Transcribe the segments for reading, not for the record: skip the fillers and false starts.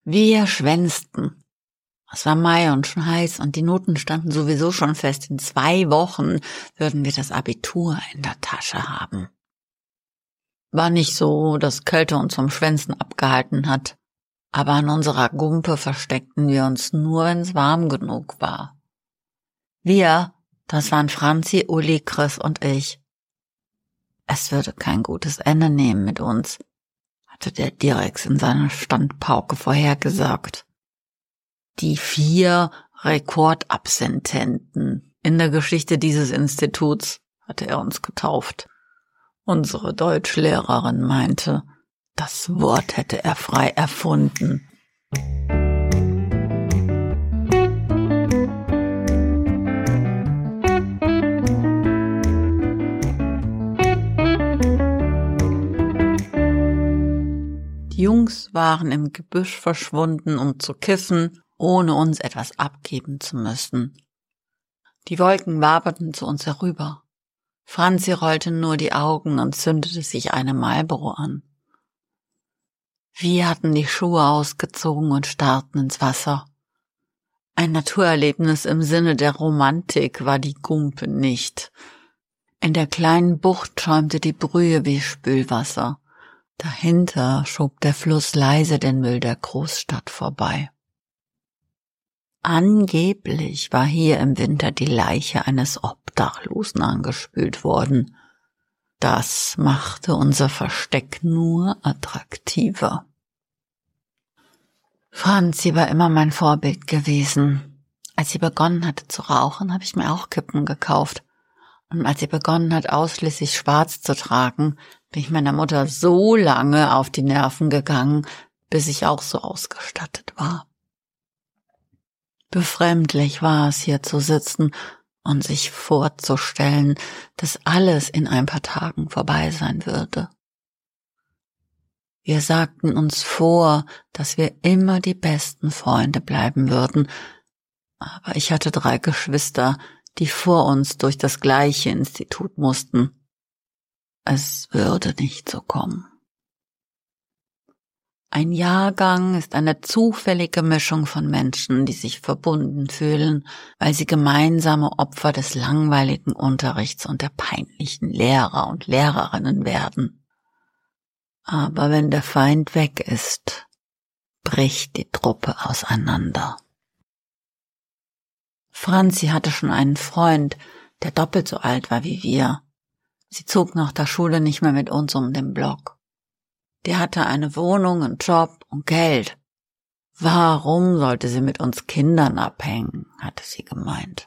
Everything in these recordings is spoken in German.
Wir schwänzten. Es war Mai und schon heiß und die Noten standen sowieso schon fest. In 2 Wochen würden wir das Abitur in der Tasche haben. War nicht so, dass Kälte uns vom Schwänzen abgehalten hat, aber an unserer Gumpe versteckten wir uns nur, wenn's warm genug war. Wir, das waren Franzi, Uli, Chris und ich. Es würde kein gutes Ende nehmen mit uns, hatte der Direx in seiner Standpauke vorhergesagt. Die 4 Rekordabsententen in der Geschichte dieses Instituts hatte er uns getauft. Unsere Deutschlehrerin meinte, das Wort hätte er frei erfunden. Die Jungs waren im Gebüsch verschwunden, um zu kiffen, ohne uns etwas abgeben zu müssen. Die Wolken waberten zu uns herüber. Franzi rollte nur die Augen und zündete sich eine Marlboro an. Wir hatten die Schuhe ausgezogen und starrten ins Wasser. Ein Naturerlebnis im Sinne der Romantik war die Gumpe nicht. In der kleinen Bucht schäumte die Brühe wie Spülwasser. Dahinter schob der Fluss leise den Müll der Großstadt vorbei. Angeblich war hier im Winter die Leiche eines Obdachlosen angespült worden. Das machte unser Versteck nur attraktiver. Franzi war immer mein Vorbild gewesen. Als sie begonnen hatte zu rauchen, habe ich mir auch Kippen gekauft. Und als sie begonnen hat, ausschließlich schwarz zu tragen, bin ich meiner Mutter so lange auf die Nerven gegangen, bis ich auch so ausgestattet war. Befremdlich war es, hier zu sitzen und sich vorzustellen, dass alles in ein paar Tagen vorbei sein würde. Wir sagten uns vor, dass wir immer die besten Freunde bleiben würden, aber ich hatte 3 Geschwister, die vor uns durch das gleiche Institut mussten. Es würde nicht so kommen. Ein Jahrgang ist eine zufällige Mischung von Menschen, die sich verbunden fühlen, weil sie gemeinsame Opfer des langweiligen Unterrichts und der peinlichen Lehrer und Lehrerinnen werden. Aber wenn der Feind weg ist, bricht die Truppe auseinander. Franzi hatte schon einen Freund, der doppelt so alt war wie wir. Sie zog nach der Schule nicht mehr mit uns um den Block. Der hatte eine Wohnung, einen Job und Geld. Warum sollte sie mit uns Kindern abhängen, hatte sie gemeint.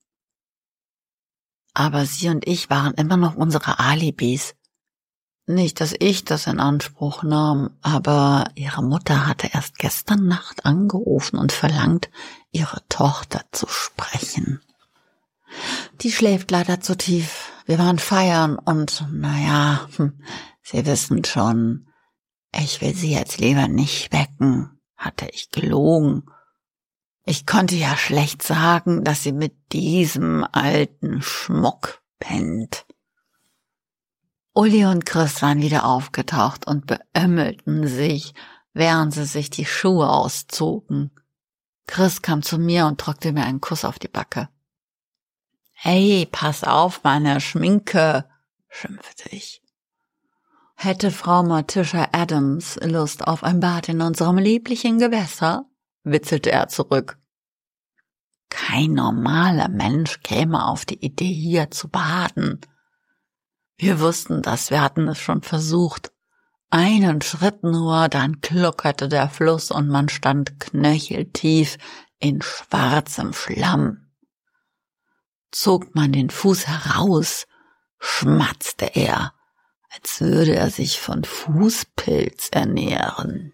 Aber sie und ich waren immer noch unsere Alibis. Nicht, dass ich das in Anspruch nahm, aber ihre Mutter hatte erst gestern Nacht angerufen und verlangt, ihre Tochter zu sprechen. Die schläft leider zu tief. Wir waren feiern und, naja, Sie wissen schon, ich will Sie jetzt lieber nicht wecken, hatte ich gelogen. Ich konnte ja schlecht sagen, dass sie mit diesem alten Schmuck pennt. Uli und Chris waren wieder aufgetaucht und beömmelten sich, während sie sich die Schuhe auszogen. Chris kam zu mir und drückte mir einen Kuss auf die Backe. »Hey, pass auf, meine Schminke«, schimpfte ich. »Hätte Frau Morticia Adams Lust auf ein Bad in unserem lieblichen Gewässer?« witzelte er zurück. Kein normaler Mensch käme auf die Idee, hier zu baden. Wir wussten das, wir hatten es schon versucht. Einen Schritt nur, dann gluckerte der Fluss und man stand knöcheltief in schwarzem Schlamm. Zog man den Fuß heraus, schmatzte er, als würde er sich von Fußpilz ernähren.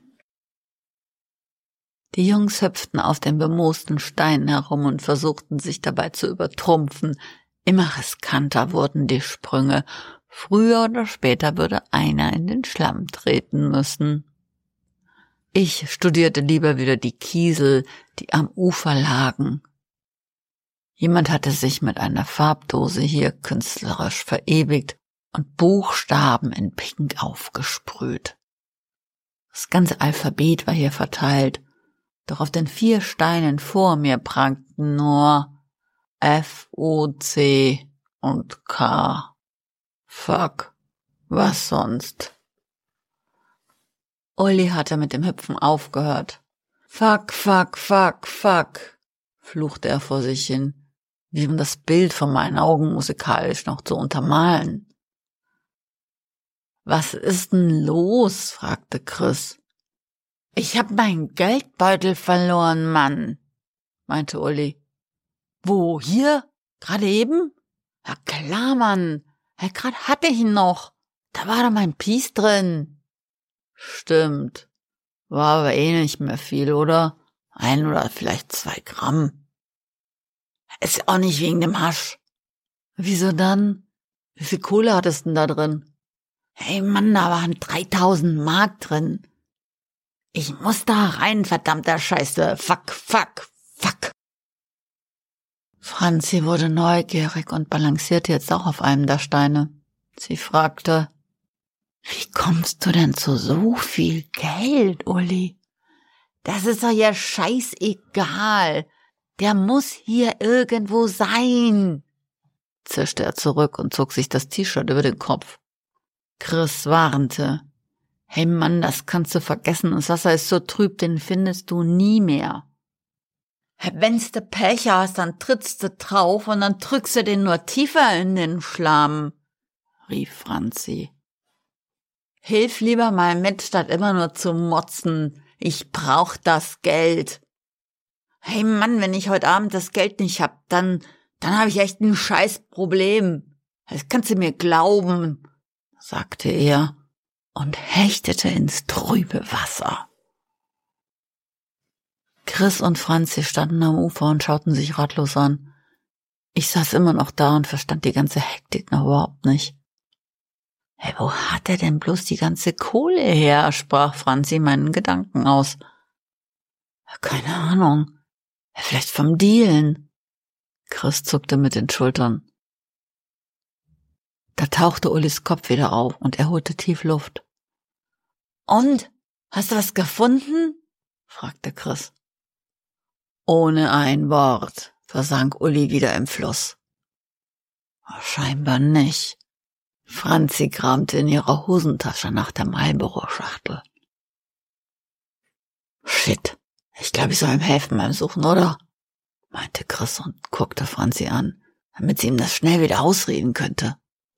Die Jungs hüpften auf den bemoosten Steinen herum und versuchten sich dabei zu übertrumpfen. Immer riskanter wurden die Sprünge. Früher oder später würde einer in den Schlamm treten müssen. Ich studierte lieber wieder die Kiesel, die am Ufer lagen. Jemand hatte sich mit einer Farbdose hier künstlerisch verewigt und Buchstaben in Pink aufgesprüht. Das ganze Alphabet war hier verteilt Doch auf den 4 Steinen vor mir prangten nur F, O, C und K. Fuck, was sonst? Uli hatte mit dem Hüpfen aufgehört. Fuck, fuck, fuck, fuck, fluchte er vor sich hin, wie um das Bild vor meinen Augen musikalisch noch zu untermalen. Was ist denn los? Fragte Chris. Ich hab meinen Geldbeutel verloren, Mann, meinte Uli. Wo, hier? Gerade eben? Ja klar, Mann. Ja, gerade hatte ich ihn noch. Da war doch mein Piece drin. Stimmt. War aber eh nicht mehr viel, oder? 1 oder vielleicht 2 Gramm. Ist auch nicht wegen dem Hasch. Wieso dann? Wie viel Kohle hattest denn da drin? Hey Mann, da waren 3000 Mark drin. Ich muss da rein, verdammter Scheiße. Fuck, fuck, fuck. Franzi wurde neugierig und balancierte jetzt auch auf einem der Steine. Sie fragte, wie kommst du denn zu so viel Geld, Uli? Das ist doch ja scheißegal. Der muss hier irgendwo sein, zischte er zurück und zog sich das T-Shirt über den Kopf. Chris warnte. Hey Mann, das kannst du vergessen, das Wasser ist so trüb, den findest du nie mehr. Wenn's du Pech hast, dann trittst du drauf und dann drückst du den nur tiefer in den Schlamm, rief Franzi. Hilf lieber mal mit, statt immer nur zu motzen. Ich brauch das Geld. Hey Mann, wenn ich heute Abend das Geld nicht hab, dann hab ich echt ein Scheißproblem. Das kannst du mir glauben, sagte er und hechtete ins trübe Wasser. Chris und Franzi standen am Ufer und schauten sich ratlos an. Ich saß immer noch da und verstand die ganze Hektik noch überhaupt nicht. Hey, wo hat er denn bloß die ganze Kohle her? Sprach Franzi meinen Gedanken aus. Keine Ahnung. Vielleicht vom Dealen. Chris zuckte mit den Schultern. Da tauchte Ulis Kopf wieder auf und er holte tief Luft. Und? Hast du was gefunden? Fragte Chris. Ohne ein Wort versank Uli wieder im Fluss. Scheinbar nicht. Franzi kramte in ihrer Hosentasche nach der Marlboro-Schachtel. Shit, ich glaube, ich soll ihm helfen beim Suchen, oder? Meinte Chris und guckte Franzi an, damit sie ihm das schnell wieder ausreden könnte.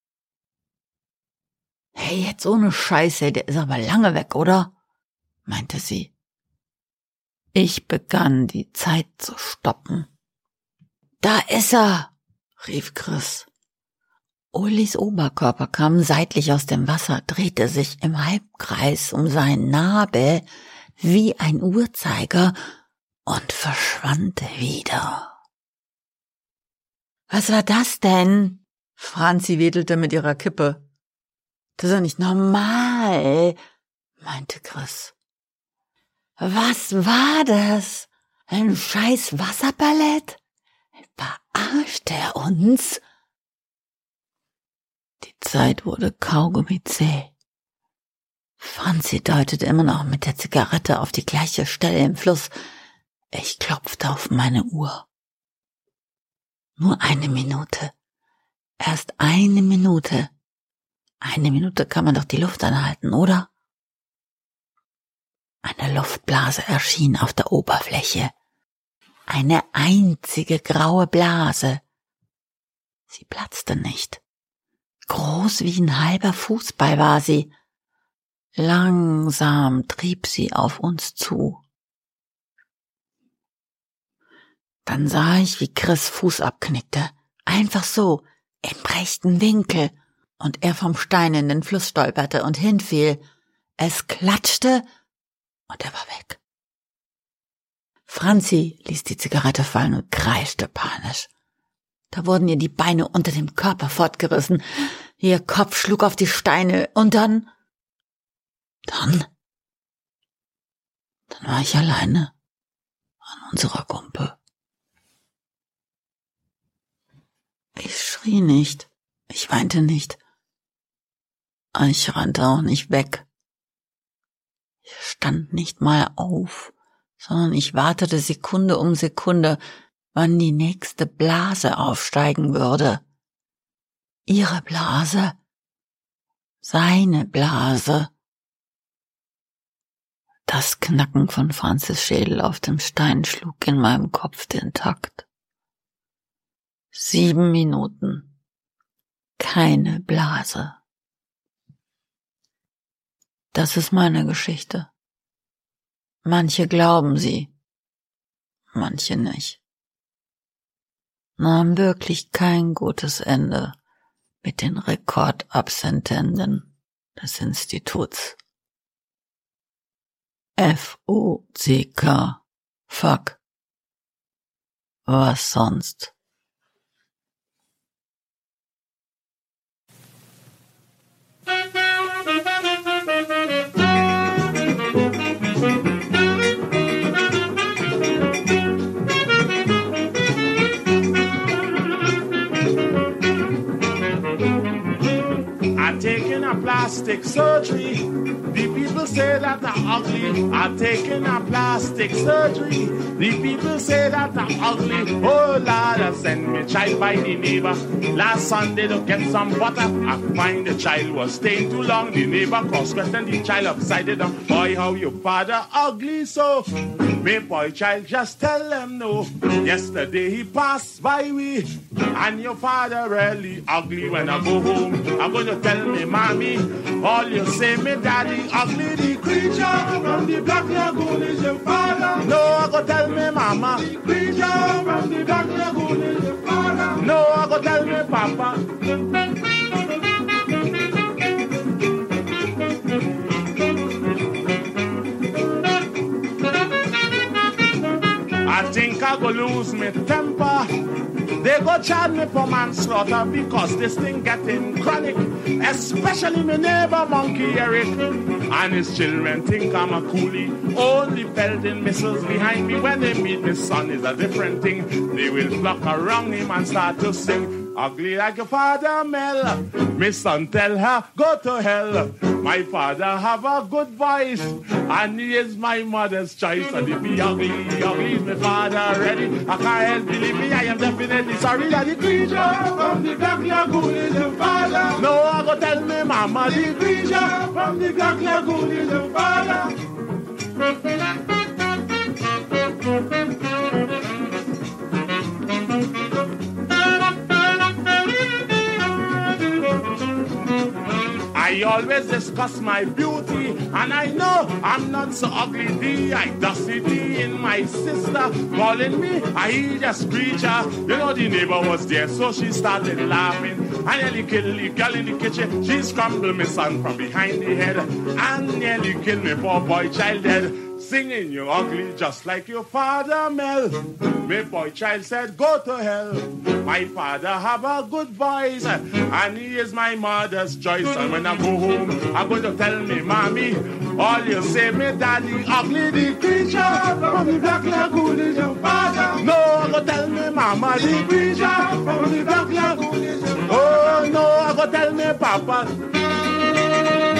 Hey, jetzt ohne Scheiße, der ist aber lange weg, oder? Meinte sie. Ich begann, die Zeit zu stoppen. Da ist er, rief Chris. Ulis Oberkörper kam seitlich aus dem Wasser, drehte sich im Halbkreis um seinen Nabel wie ein Uhrzeiger und verschwand wieder. Was war das denn? Franzi wedelte mit ihrer Kippe. Das ist doch nicht normal, meinte Chris. Was war das? Ein scheiß Wasserballett? Verarscht er uns? Die Zeit wurde kaugummizäh. Franzi deutete immer noch mit der Zigarette auf die gleiche Stelle im Fluss. Ich klopfte auf meine Uhr. Nur 1 Minute. Erst 1 Minute. 1 Minute kann man doch die Luft anhalten, oder? Eine Luftblase erschien auf der Oberfläche. Eine einzige graue Blase. Sie platzte nicht. Groß wie ein halber Fußball war sie. Langsam trieb sie auf uns zu. Dann sah ich, wie Chris Fuß abknickte. Einfach so, im rechten Winkel. Und er vom Stein in den Fluss stolperte und hinfiel. Es klatschte und er war weg. Franzi ließ die Zigarette fallen und kreischte panisch. Da wurden ihr die Beine unter dem Körper fortgerissen. Ihr Kopf schlug auf die Steine und dann war ich alleine an unserer Kumpe. Ich schrie nicht, ich weinte nicht. Ich rannte auch nicht weg. Ich stand nicht mal auf, sondern ich wartete Sekunde um Sekunde, wann die nächste Blase aufsteigen würde. Ihre Blase, seine Blase. Das Knacken von Franzis Schädel auf dem Stein schlug in meinem Kopf den Takt. 7 Minuten. Keine Blase. Das ist meine Geschichte. Manche glauben sie, manche nicht. Nahm wirklich kein gutes Ende mit den Rekordabsentenden des Instituts. F-U-C-K. Fuck. Was sonst? I'm taking a plastic surgery. The people say that I'm ugly. I'm taking a plastic surgery. The people say that I'm ugly. Oh Lord, I sent me child by the neighbor last Sunday to get some butter. I find the child was staying too long. The neighbor cross-questioned the child upside down. Boy, how your father ugly so? Me boy child just tell them no. Yesterday he passed by we, and your father really ugly. When I go home, I'm gonna tell me mommy, all you say me daddy ugly. The creature from the Black Lagoon is your father. No, I go tell me mama. The creature from the Black Lagoon is your father. No, I go tell me papa. I think I go lose me temper. They go charge me for manslaughter because this thing getting chronic. Especially my neighbor Monkey Eric and his children think I'm a coolie. Only pelting missiles behind me. When they meet my son is a different thing. They will flock around him and start to sing. Ugly like your father, Mel. My son tell her, go to hell. My father have a good voice, and he is my mother's choice. And if he ugly, ugly is my father already. I can't help believe me, I am definitely sorry that the creature from the Black Lagoon is your father. No, I go tell me mama, the creature from the Black Lagoon is your father. I always discuss my beauty, and I know I'm not so ugly. The audacity in my sister calling me a hideous creature. You know the neighbor was there, so she started laughing. I nearly killed the girl in the kitchen. She scrambled my son from behind the head and nearly killed me poor boy child dead. Singing, you ugly just like your father, Mel. My boy child said, go to hell. My father have a good voice, and he is my mother's choice. And when I go home, I'm going to tell me mommy, all you say me daddy ugly. The creature from the Black Lagoon is your father. No, I'm going to tell me mama, the creature from the Black Lagoon is your father. Oh no, I'm going to tell me papa.